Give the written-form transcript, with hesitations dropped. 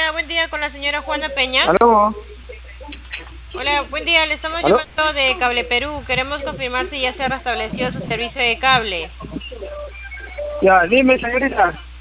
Hola, buen día con la señora Juana Peña. ¿Aló? Hola, buen día, le estamos ¿Aló? llamando de Cable Perú. Queremos confirmar si ya se ha restablecido su servicio de cable. Ya, dime, señorita.